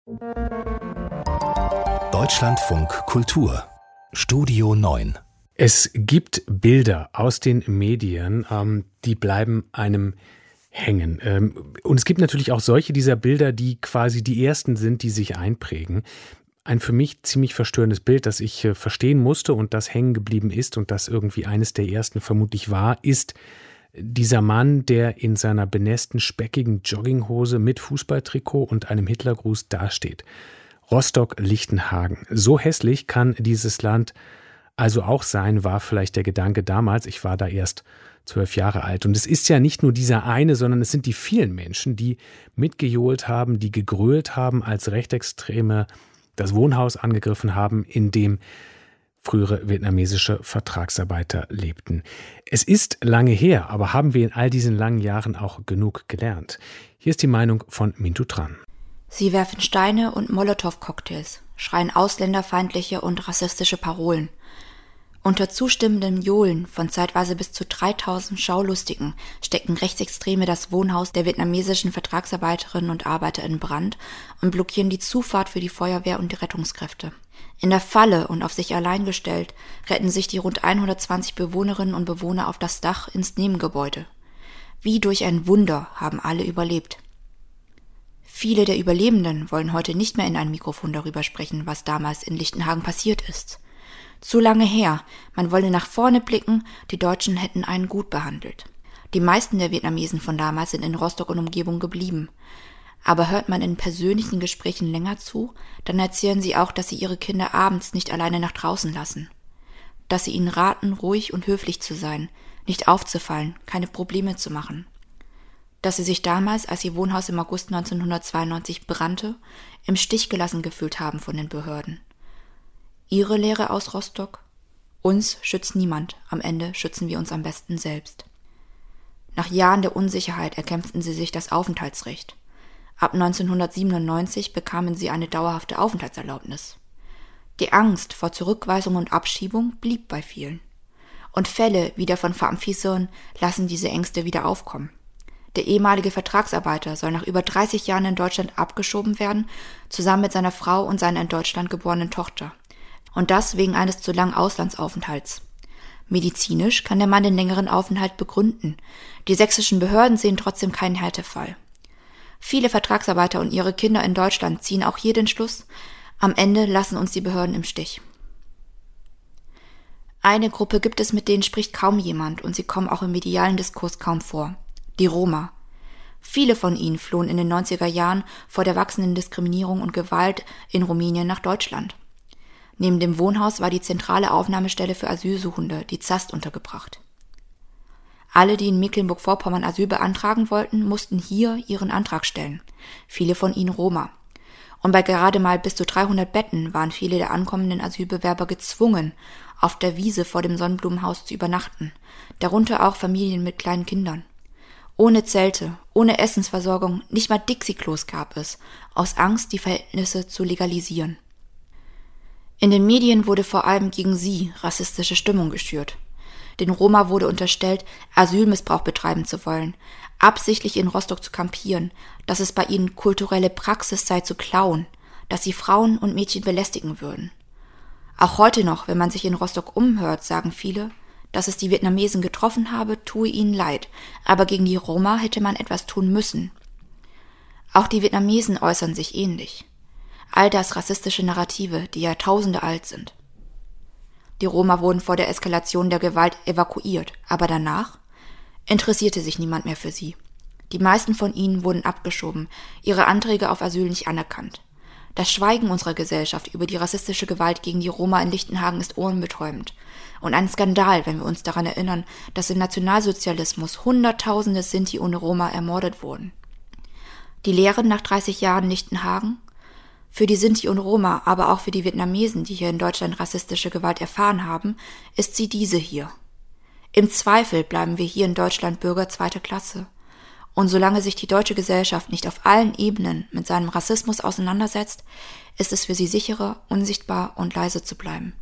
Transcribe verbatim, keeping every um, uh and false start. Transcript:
Deutschlandfunk Kultur Studio neun. Es gibt Bilder aus den Medien, ähm, die bleiben einem hängen. Ähm, und es gibt natürlich auch solche dieser Bilder, die quasi die ersten sind, die sich einprägen. Ein für mich ziemlich verstörendes Bild, das ich äh, verstehen musste und das hängen geblieben ist und das irgendwie eines der ersten vermutlich war, ist dieser Mann, der in seiner benässten, speckigen Jogginghose mit Fußballtrikot und einem Hitlergruß dasteht. Rostock-Lichtenhagen. So hässlich kann dieses Land also auch sein, war vielleicht der Gedanke damals. Ich war da erst zwölf Jahre alt. Und es ist ja nicht nur dieser eine, sondern es sind die vielen Menschen, die mitgejohlt haben, die gegrölt haben, als Rechtsextreme das Wohnhaus angegriffen haben, in dem frühere vietnamesische Vertragsarbeiter lebten. Es ist lange her, aber haben wir in all diesen langen Jahren auch genug gelernt? Hier ist die Meinung von Mintu Tran. Sie werfen Steine und Molotow-Cocktails, schreien ausländerfeindliche und rassistische Parolen. Unter zustimmendem Johlen von zeitweise bis zu dreitausend Schaulustigen stecken Rechtsextreme das Wohnhaus der vietnamesischen Vertragsarbeiterinnen und Arbeiter in Brand und blockieren die Zufahrt für die Feuerwehr und die Rettungskräfte. In der Falle und auf sich allein gestellt retten sich die rund hundertzwanzig Bewohnerinnen und Bewohner auf das Dach ins Nebengebäude. Wie durch ein Wunder haben alle überlebt. Viele der Überlebenden wollen heute nicht mehr in ein Mikrofon darüber sprechen, was damals in Lichtenhagen passiert ist. Zu lange her, man wolle nach vorne blicken, die Deutschen hätten einen gut behandelt. Die meisten der Vietnamesen von damals sind in Rostock und Umgebung geblieben. Aber hört man in persönlichen Gesprächen länger zu, dann erzählen sie auch, dass sie ihre Kinder abends nicht alleine nach draußen lassen. Dass sie ihnen raten, ruhig und höflich zu sein, nicht aufzufallen, keine Probleme zu machen. Dass sie sich damals, als ihr Wohnhaus im August neunzehnhundertzweiundneunzig brannte, im Stich gelassen gefühlt haben von den Behörden. Ihre Lehre aus Rostock? Uns schützt niemand, am Ende schützen wir uns am besten selbst. Nach Jahren der Unsicherheit erkämpften sie sich das Aufenthaltsrecht. Ab neunzehnhundertsiebenundneunzig bekamen sie eine dauerhafte Aufenthaltserlaubnis. Die Angst vor Zurückweisung und Abschiebung blieb bei vielen. Und Fälle wie der von Pham Phi Son lassen diese Ängste wieder aufkommen. Der ehemalige Vertragsarbeiter soll nach über dreißig Jahren in Deutschland abgeschoben werden, zusammen mit seiner Frau und seiner in Deutschland geborenen Tochter. Und das wegen eines zu langen Auslandsaufenthalts. Medizinisch kann der Mann den längeren Aufenthalt begründen. Die sächsischen Behörden sehen trotzdem keinen Härtefall. Viele Vertragsarbeiter und ihre Kinder in Deutschland ziehen auch hier den Schluss, am Ende lassen uns die Behörden im Stich. Eine Gruppe gibt es, mit denen spricht kaum jemand und sie kommen auch im medialen Diskurs kaum vor. Die Roma. Viele von ihnen flohen in den neunziger Jahren vor der wachsenden Diskriminierung und Gewalt in Rumänien nach Deutschland. Neben dem Wohnhaus war die zentrale Aufnahmestelle für Asylsuchende, die Zast, untergebracht. Alle, die in Mecklenburg-Vorpommern Asyl beantragen wollten, mussten hier ihren Antrag stellen. Viele von ihnen Roma. Und bei gerade mal bis zu dreihundert Betten waren viele der ankommenden Asylbewerber gezwungen, auf der Wiese vor dem Sonnenblumenhaus zu übernachten, darunter auch Familien mit kleinen Kindern. Ohne Zelte, ohne Essensversorgung, nicht mal Dixie-Klos gab es, aus Angst, die Verhältnisse zu legalisieren. In den Medien wurde vor allem gegen sie rassistische Stimmung geschürt. Den Roma wurde unterstellt, Asylmissbrauch betreiben zu wollen, absichtlich in Rostock zu kampieren, dass es bei ihnen kulturelle Praxis sei zu klauen, dass sie Frauen und Mädchen belästigen würden. Auch heute noch, wenn man sich in Rostock umhört, sagen viele, dass es die Vietnamesen getroffen habe, tue ihnen leid, aber gegen die Roma hätte man etwas tun müssen. Auch die Vietnamesen äußern sich ähnlich. All das rassistische Narrative, die Jahrtausende alt sind. Die Roma wurden vor der Eskalation der Gewalt evakuiert, aber danach interessierte sich niemand mehr für sie. Die meisten von ihnen wurden abgeschoben, ihre Anträge auf Asyl nicht anerkannt. Das Schweigen unserer Gesellschaft über die rassistische Gewalt gegen die Roma in Lichtenhagen ist ohrenbetäubend. Und ein Skandal, wenn wir uns daran erinnern, dass im Nationalsozialismus Hunderttausende Sinti und Roma ermordet wurden. Die Lehren nach dreißig Jahren Lichtenhagen? Für die Sinti und Roma, aber auch für die Vietnamesen, die hier in Deutschland rassistische Gewalt erfahren haben, ist sie diese hier. Im Zweifel bleiben wir hier in Deutschland Bürger zweiter Klasse. Und solange sich die deutsche Gesellschaft nicht auf allen Ebenen mit seinem Rassismus auseinandersetzt, ist es für sie sicherer, unsichtbar und leise zu bleiben.